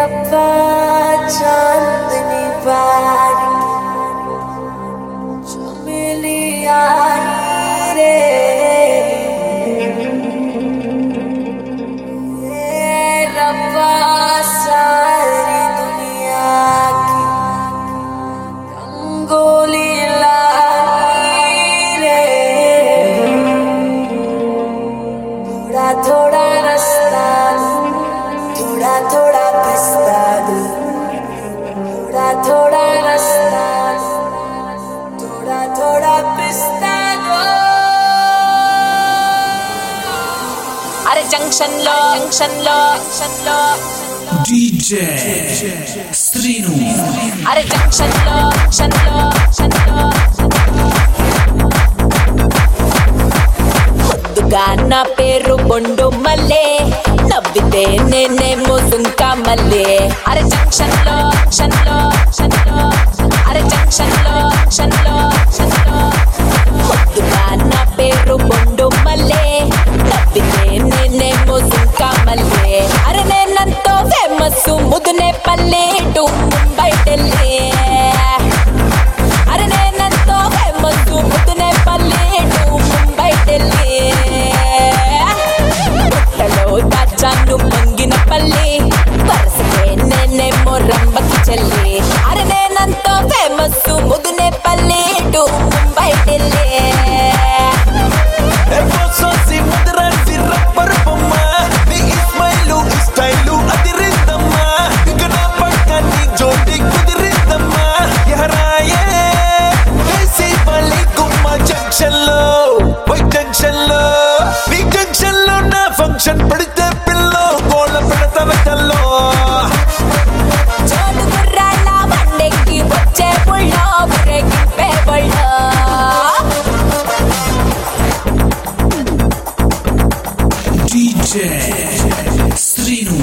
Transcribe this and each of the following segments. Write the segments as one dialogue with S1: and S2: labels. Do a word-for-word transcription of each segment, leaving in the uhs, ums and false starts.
S1: रब्बा चांदनी बारी जो मिली आई रे, ए रब्बा सारी दुनिया की रंगोली लाई रे। थोड़ा थोड़ा रास्ता, थोड़ा थोड़ा पिस्ता, थोड़ा थोड़ा रास्ता, थोड़ा थोड़ा पिस्ता गो। अरे जंक्शन लो जंक्शन लो जंक्शन लो
S2: डीजे श्रीनु।
S1: अरे जंक्शन लो जंक्शन लो जंक्शन लो ముద్దుగా నా పేరు బొండు మల్లే, నవ్వితే నేనేమో సుంకా మల్లే. అరే జంక్షన్ లో జంక్షన్ లో జంక్షన్ లో అరే జంక్షన్ లో జంక్షన్ లో జంక్షన్ లో ముద్దుగా నా పేరు బొండు మల్లే, నవ్వితే నేనేమో సుంకా మల్లే. అరే నేనంతో ఫేమస్ ముదునే పల్లె టు ముంబై ఢిల్లీ. అరే నేనంతో ఫేమస్ ముదునే పల్లె టు ముంబై ఢిల్లీ. చాను మంగిన పల్లి వరసకే నేనేమో రంబకి చెల్లి. అరే నేనంతో ఫేమస్ ముదునే పల్లి టు ముంబై ఢిల్లీ.
S2: ఫంక్షన్ పడితే పిల్లో కోళ్ళ పెడతావ చల్లో.
S1: చోటు గుర్రాల బండెక్కి వచ్చే పుల్లో ఊరేగింపే బళ్ళో.
S2: DJ Srinu.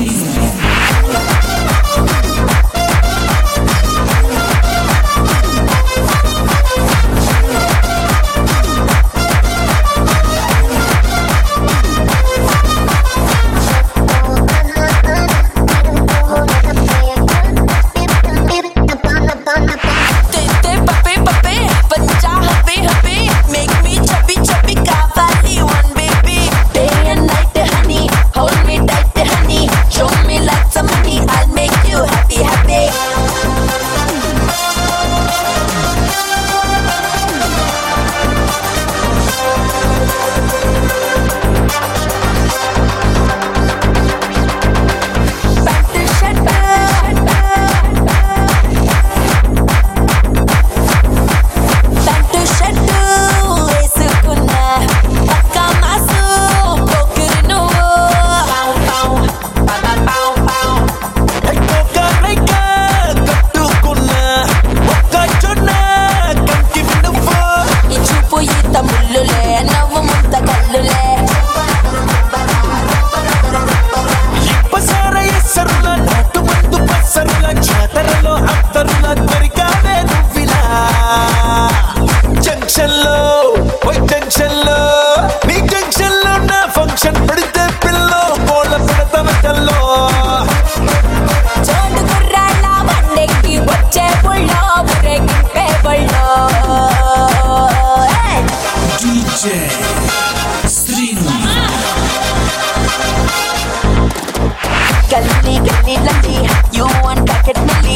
S2: Gully, gully, lucky, you want bucket milli.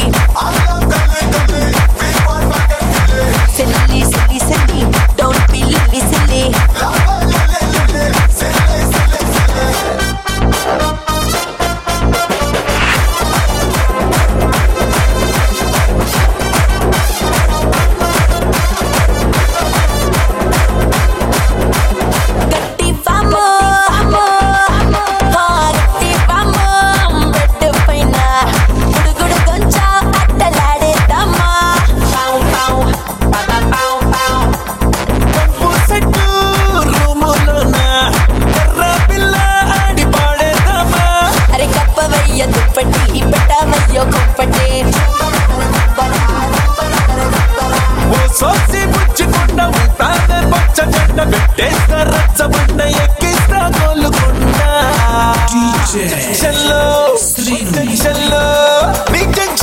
S2: Silly, silly, silly, don't be lily, silly. Cello, Cello.
S3: Big junction